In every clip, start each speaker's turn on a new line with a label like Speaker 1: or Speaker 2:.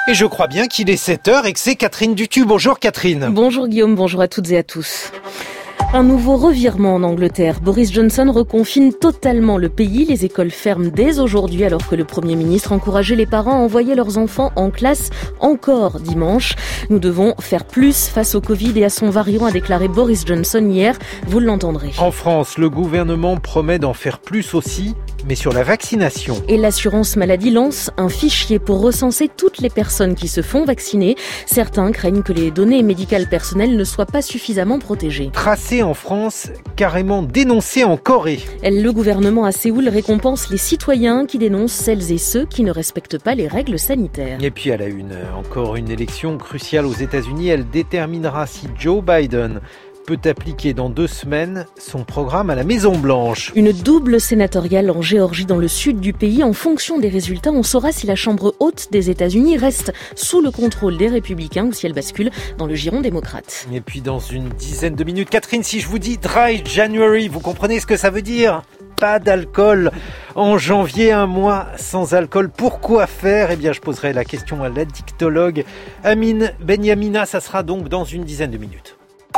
Speaker 1: Et je crois bien qu'il est 7h et que c'est Catherine Dutu. Bonjour Catherine.
Speaker 2: Bonjour Guillaume, bonjour à toutes et à tous. Un nouveau revirement en Angleterre. Boris Johnson reconfine totalement le pays. Les écoles ferment dès aujourd'hui alors que le Premier ministre encourageait les parents à envoyer leurs enfants en classe encore dimanche. Nous devons faire plus face au Covid et à son variant, a déclaré Boris Johnson hier. Vous l'entendrez.
Speaker 1: En France, le gouvernement promet d'en faire plus aussi, mais sur la vaccination.
Speaker 2: Et l'assurance maladie lance un fichier pour recenser toutes les personnes qui se font vacciner. Certains craignent que les données médicales personnelles ne soient pas suffisamment protégées.
Speaker 1: Tracé en France, carrément dénoncé en Corée.
Speaker 2: Le gouvernement à Séoul récompense les citoyens qui dénoncent celles et ceux qui ne respectent pas les règles sanitaires.
Speaker 1: Et puis à la une, encore une élection cruciale aux États-Unis. Elle déterminera si Joe Biden peut appliquer dans 2 semaines son programme à la Maison-Blanche.
Speaker 2: Une double sénatoriale en Géorgie dans le sud du pays. En fonction des résultats, on saura si la Chambre haute des États-Unis reste sous le contrôle des républicains ou si elle bascule dans le giron démocrate.
Speaker 1: Et puis dans une dizaine de minutes, Catherine, si je vous dis Dry January, vous comprenez ce que ça veut dire ? Pas d'alcool en janvier, un mois sans alcool. Pourquoi faire ? Eh bien, je poserai la question à l'addictologue Amine Benyamina. Ça sera donc dans une dizaine de minutes.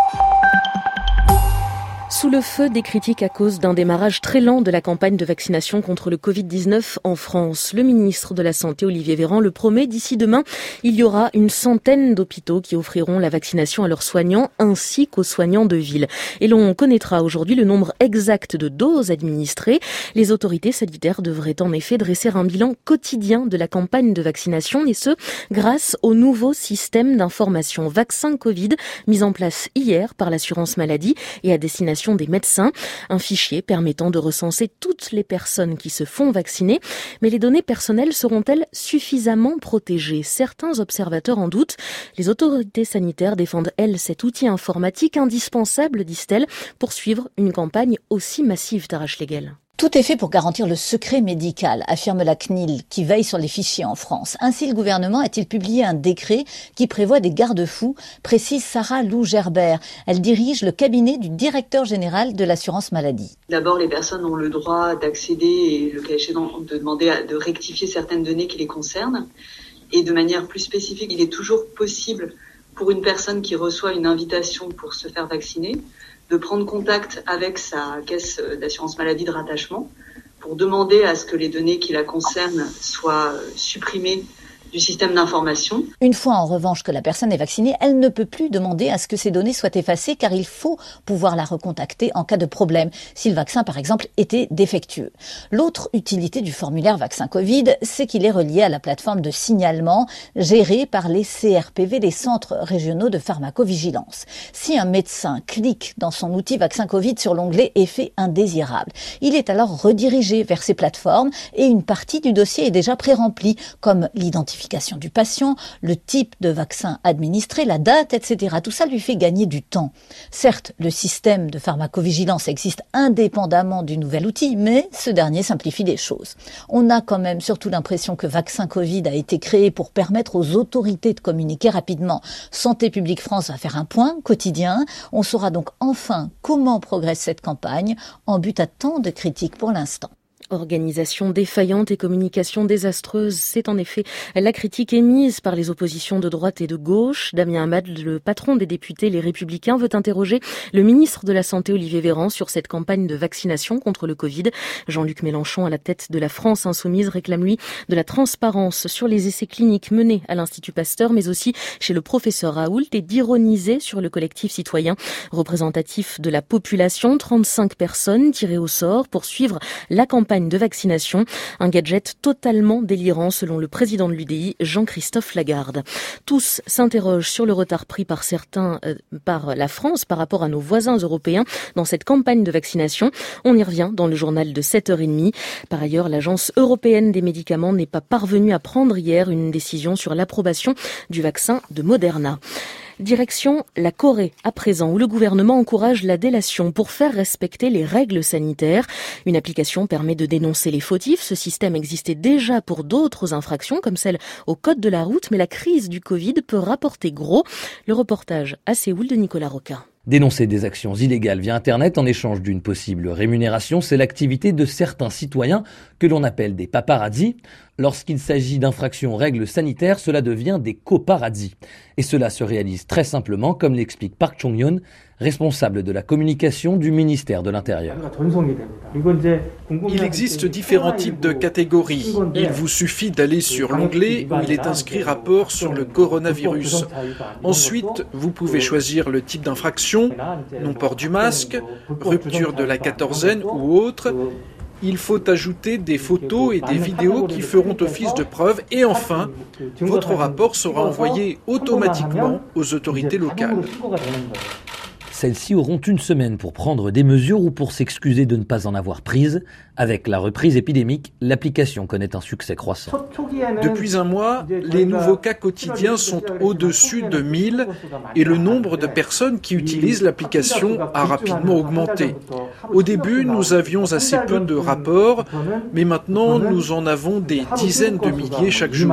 Speaker 2: Sous le feu des critiques à cause d'un démarrage très lent de la campagne de vaccination contre le Covid-19 en France, le ministre de la Santé, Olivier Véran, le promet, d'ici demain, il y aura une centaine d'hôpitaux qui offriront la vaccination à leurs soignants ainsi qu'aux soignants de ville. Et l'on connaîtra aujourd'hui le nombre exact de doses administrées. Les autorités sanitaires devraient en effet dresser un bilan quotidien de la campagne de vaccination, et ce, grâce au nouveau système d'information vaccin Covid mis en place hier par l'assurance maladie et à destination des médecins, un fichier permettant de recenser toutes les personnes qui se font vacciner. Mais les données personnelles seront-elles suffisamment protégées ? Certains observateurs en doutent. Les autorités sanitaires défendent, elles, cet outil informatique indispensable, disent-elles, pour suivre une campagne aussi massive. Tara Schlegel.
Speaker 3: Tout est fait pour garantir le secret médical, affirme la CNIL, qui veille sur les fichiers en France. Ainsi, le gouvernement a-t-il publié un décret qui prévoit des garde-fous, précise Sarah Lou Gerbert. Elle dirige le cabinet du directeur général de l'assurance maladie.
Speaker 4: D'abord, les personnes ont le droit d'accéder et, le cas échéant, de demander de rectifier certaines données qui les concernent. Et de manière plus spécifique, il est toujours possible pour une personne qui reçoit une invitation pour se faire vacciner de prendre contact avec sa caisse d'assurance maladie de rattachement pour demander à ce que les données qui la concernent soient supprimées du système d'information.
Speaker 3: Une fois en revanche que la personne est vaccinée, elle ne peut plus demander à ce que ces données soient effacées car il faut pouvoir la recontacter en cas de problème, si le vaccin par exemple était défectueux. L'autre utilité du formulaire vaccin Covid, c'est qu'il est relié à la plateforme de signalement gérée par les CRPV, les centres régionaux de pharmacovigilance. Si un médecin clique dans son outil vaccin Covid sur l'onglet effet indésirable, il est alors redirigé vers ces plateformes et une partie du dossier est déjà pré-remplie, comme l'identification du patient, le type de vaccin administré, la date, etc. Tout ça lui fait gagner du temps. Certes, le système de pharmacovigilance existe indépendamment du nouvel outil, mais ce dernier simplifie les choses. On a quand même surtout l'impression que Vaccin Covid a été créé pour permettre aux autorités de communiquer rapidement. Santé publique France va faire un point quotidien. On saura donc enfin comment progresse cette campagne, en but à tant de critiques pour l'instant.
Speaker 2: Organisation défaillante et communication désastreuse, c'est en effet la critique émise par les oppositions de droite et de gauche. Damien Abad, le patron des députés Les Républicains, veut interroger le ministre de la Santé Olivier Véran sur cette campagne de vaccination contre le Covid. Jean-Luc Mélenchon, à la tête de la France Insoumise, réclame lui de la transparence sur les essais cliniques menés à l'Institut Pasteur, mais aussi chez le professeur Raoult, et d'ironiser sur le collectif citoyen représentatif de la population. 35 personnes tirées au sort pour suivre la campagne de vaccination, un gadget totalement délirant selon le président de l'UDI, Jean-Christophe Lagarde. Tous s'interrogent sur le retard pris par certains, par la France par rapport à nos voisins européens dans cette campagne de vaccination. On y revient dans le journal de 7h30. Par ailleurs, l'Agence européenne des médicaments n'est pas parvenue à prendre hier une décision sur l'approbation du vaccin de Moderna. Direction la Corée, à présent, où le gouvernement encourage la délation pour faire respecter les règles sanitaires. Une application permet de dénoncer les fautifs. Ce système existait déjà pour d'autres infractions, comme celle au code de la route, mais la crise du Covid peut rapporter gros. Le reportage à Séoul de Nicolas Roquin.
Speaker 5: Dénoncer des actions illégales via Internet en échange d'une possible rémunération, c'est l'activité de certains citoyens que l'on appelle des paparazzis. Lorsqu'il s'agit d'infractions aux règles sanitaires, cela devient des coparazzis. Et cela se réalise très simplement, comme l'explique Park Chung-yeon, responsable de la communication du ministère de l'Intérieur.
Speaker 6: Il existe différents types de catégories. Il vous suffit d'aller sur l'onglet où il est inscrit rapport sur le coronavirus. Ensuite, vous pouvez choisir le type d'infraction, non-port du masque, rupture de la quatorzaine ou autre. Il faut ajouter des photos et des vidéos qui feront office de preuve. Et enfin, votre rapport sera envoyé automatiquement aux autorités locales.
Speaker 5: Celles-ci auront une semaine pour prendre des mesures ou pour s'excuser de ne pas en avoir prises. Avec la reprise épidémique, l'application connaît un succès croissant.
Speaker 6: Depuis un mois, les nouveaux cas quotidiens sont au-dessus de 1000 et le nombre de personnes qui utilisent l'application a rapidement augmenté. Au début, nous avions assez peu de rapports, mais maintenant, nous en avons des dizaines de milliers chaque jour.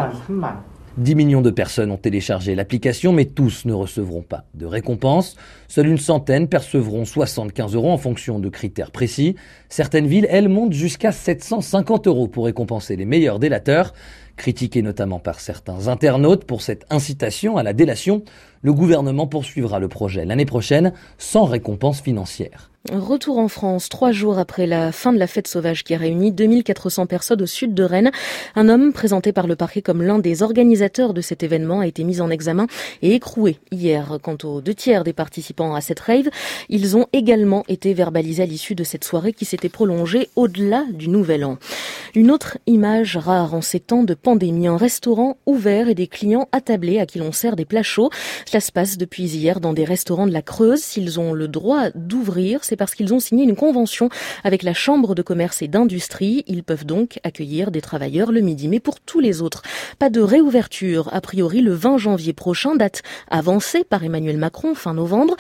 Speaker 5: 10 millions de personnes ont téléchargé l'application, mais tous ne recevront pas de récompense. Seule une centaine percevront 75 € en fonction de critères précis. Certaines villes, elles, montent jusqu'à 750 € pour récompenser les meilleurs délateurs. Critiqué notamment par certains internautes pour cette incitation à la délation, le gouvernement poursuivra le projet l'année prochaine sans récompense financière.
Speaker 2: Retour en France, 3 jours après la fin de la fête sauvage qui a réuni 2400 personnes au sud de Rennes. Un homme présenté par le parquet comme l'un des organisateurs de cet événement a été mis en examen et écroué hier. Quant aux 2 tiers des participants à cette rave, ils ont également été verbalisés à l'issue de cette soirée qui s'était prolongée au-delà du Nouvel An. Une autre image rare en ces temps de pandémie, un restaurant ouvert et des clients attablés à qui l'on sert des plats chauds. Cela se passe depuis hier dans des restaurants de la Creuse. S'ils ont le droit d'ouvrir, c'est parce qu'ils ont signé une convention avec la Chambre de commerce et d'industrie. Ils peuvent donc accueillir des travailleurs le midi. Mais pour tous les autres, pas de réouverture. A priori, le 20 janvier prochain, date avancée par Emmanuel Macron, fin novembre.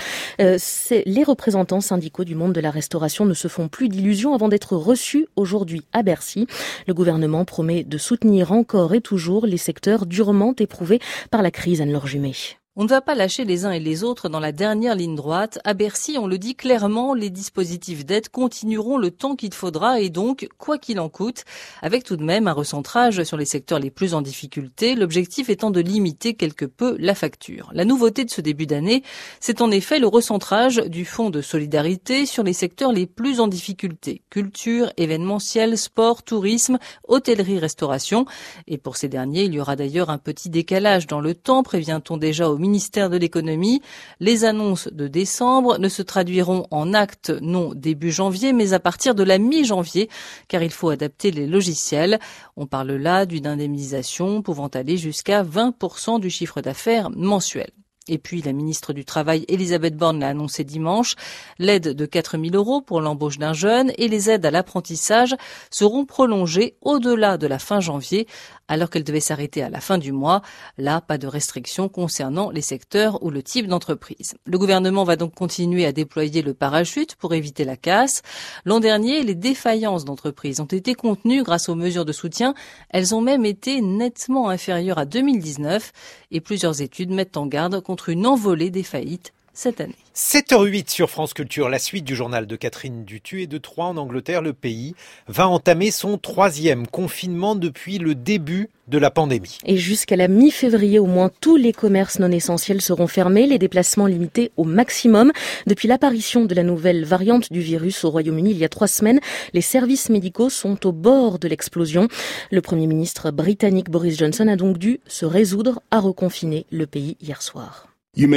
Speaker 2: Les représentants syndicaux du monde de la restauration ne se font plus d'illusions avant d'être reçus aujourd'hui à Bercy. Le gouvernement promet de soutenir encore et toujours les secteurs durement éprouvés par la crise. Anne-Laure Jumet.
Speaker 7: On ne va pas lâcher les uns et les autres dans la dernière ligne droite. À Bercy, on le dit clairement, les dispositifs d'aide continueront le temps qu'il faudra et donc, quoi qu'il en coûte, avec tout de même un recentrage sur les secteurs les plus en difficulté, l'objectif étant de limiter quelque peu la facture. La nouveauté de ce début d'année, c'est en effet le recentrage du fonds de solidarité sur les secteurs les plus en difficulté. Culture, événementiel, sport, tourisme, hôtellerie, restauration. Et pour ces derniers, il y aura d'ailleurs un petit décalage dans le temps, prévient-on déjà au ministère de l'économie. Les annonces de décembre ne se traduiront en actes non début janvier, mais à partir de la mi-janvier, car il faut adapter les logiciels. On parle là d'une indemnisation pouvant aller jusqu'à 20% du chiffre d'affaires mensuel. Et puis, la ministre du Travail, Elisabeth Borne, l'a annoncé dimanche. L'aide de 4 000 € pour l'embauche d'un jeune et les aides à l'apprentissage seront prolongées au-delà de la fin janvier, alors qu'elles devaient s'arrêter à la fin du mois. Là, pas de restrictions concernant les secteurs ou le type d'entreprise. Le gouvernement va donc continuer à déployer le parachute pour éviter la casse. L'an dernier, les défaillances d'entreprises ont été contenues grâce aux mesures de soutien. Elles ont même été nettement inférieures à 2019 et plusieurs études mettent en garde contre une envolée des faillites cette année.
Speaker 1: 7h08 sur France Culture, la suite du journal de Catherine Dutu et de Troyes en Angleterre. Le pays va entamer son 3e confinement depuis le début de la pandémie.
Speaker 2: Et jusqu'à la mi-février, au moins tous les commerces non essentiels seront fermés, les déplacements limités au maximum. Depuis l'apparition de la nouvelle variante du virus au Royaume-Uni il y a 3 semaines, les services médicaux sont au bord de l'explosion. Le Premier ministre britannique Boris Johnson a donc dû se résoudre à reconfiner le pays hier soir.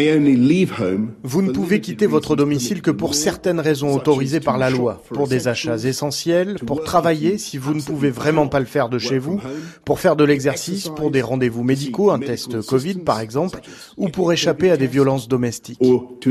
Speaker 8: Vous ne pouvez quitter votre domicile que pour certaines raisons autorisées par la loi, pour des achats essentiels, pour travailler si vous ne pouvez vraiment pas le faire de chez vous, pour faire de l'exercice, pour des rendez-vous médicaux, un test Covid par exemple, ou pour échapper à des violences domestiques.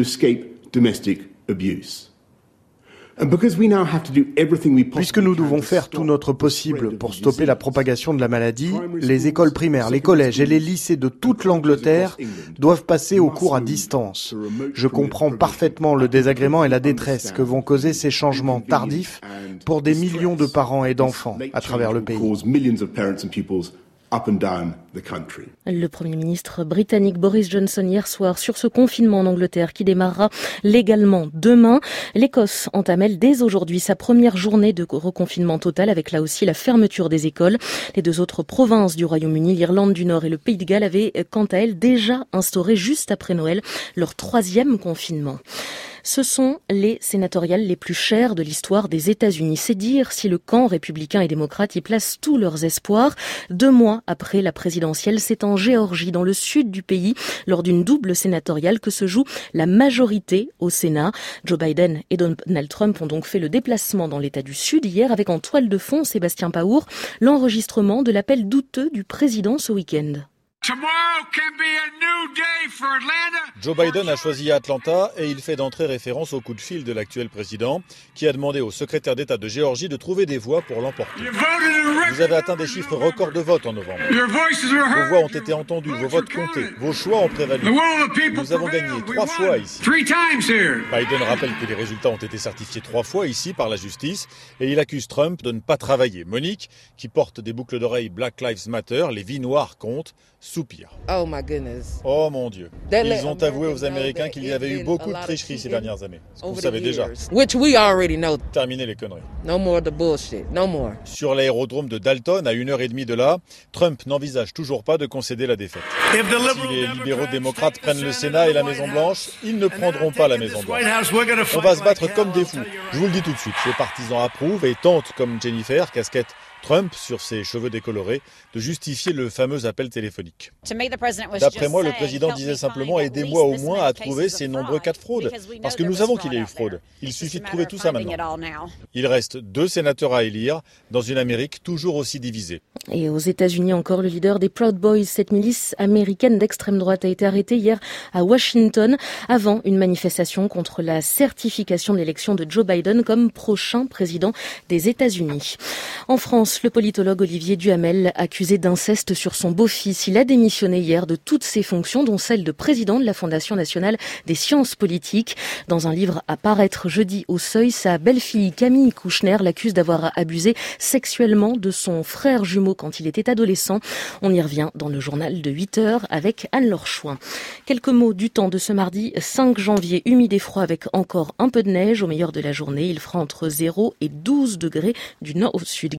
Speaker 8: Puisque nous devons faire tout notre possible pour stopper la propagation de la maladie, les écoles primaires, les collèges et les lycées de toute l'Angleterre doivent passer aux cours à distance. Je comprends parfaitement le désagrément et la détresse que vont causer ces changements tardifs pour des millions de parents et d'enfants à travers le pays.
Speaker 2: Le Premier ministre britannique Boris Johnson hier soir sur ce confinement en Angleterre qui démarrera légalement demain. L'Écosse entame elle dès aujourd'hui sa première journée de reconfinement total avec là aussi la fermeture des écoles. Les deux autres provinces du Royaume-Uni, l'Irlande du Nord et le Pays de Galles avaient quant à elles déjà instauré juste après Noël leur 3e confinement. Ce sont les sénatoriales les plus chères de l'histoire des États-Unis. C'est dire si le camp républicain et démocrate y place tous leurs espoirs. 2 mois après la présidentielle, c'est en Géorgie, dans le sud du pays, lors d'une double sénatoriale que se joue la majorité au Sénat. Joe Biden et Donald Trump ont donc fait le déplacement dans l'État du Sud hier avec en toile de fond, Sébastien Paour, l'enregistrement de l'appel douteux du président ce week-end.
Speaker 9: Joe Biden a choisi Atlanta et il fait d'entrée référence au coup de fil de l'actuel président qui a demandé au secrétaire d'État de Géorgie de trouver des voix pour l'emporter. Vous avez atteint des chiffres records de vote en novembre. Vos voix ont été entendues, vos votes comptés, vos choix ont prévalu. Nous avons gagné 3 fois ici. Biden rappelle que les résultats ont été certifiés 3 fois ici par la justice et il accuse Trump de ne pas travailler. Monique, qui porte des boucles d'oreilles Black Lives Matter, les vies noires comptent, soupire. Oh mon Dieu. Ils ont avoué aux Américains qu'il y avait eu beaucoup de tricheries ces dernières années. Ce que vous savez déjà. Terminez les conneries. Sur l'aérodrome de Dalton, à 1h30 de là, Trump n'envisage toujours pas de concéder la défaite. Si les libéraux démocrates prennent le Sénat et la Maison-Blanche, ils ne prendront pas la Maison-Blanche. On va se battre comme des fous. Je vous le dis tout de suite, ses partisans approuvent et tentent, comme Jennifer, casquette Trump, sur ses cheveux décolorés, de justifier le fameux appel téléphonique. D'après moi, le président disait simplement « aidez-moi au moins à trouver ces nombreux cas de fraude ». Parce que nous savons qu'il y a eu fraude. Il suffit de trouver tout ça maintenant. Il reste 2 sénateurs à élire dans une Amérique toujours aussi divisée.
Speaker 2: Et aux États-Unis encore, le leader des Proud Boys, cette milice américaine d'extrême droite, a été arrêté hier à Washington avant une manifestation contre la certification de l'élection de Joe Biden comme prochain président des États-Unis. En France, le politologue Olivier Duhamel, accusé d'inceste sur son beau-fils, il a démissionné hier de toutes ses fonctions, dont celle de président de la Fondation nationale des sciences politiques. Dans un livre à paraître jeudi au Seuil, sa belle-fille Camille Kouchner l'accuse d'avoir abusé sexuellement de son frère jumeau quand il était adolescent. On y revient dans le journal de 8h avec Anne-Laure Chouin. Quelques mots du temps de ce mardi 5 janvier, humide et froid avec encore un peu de neige. Au meilleur de la journée, il fera entre 0 et 12 degrés du nord au sud.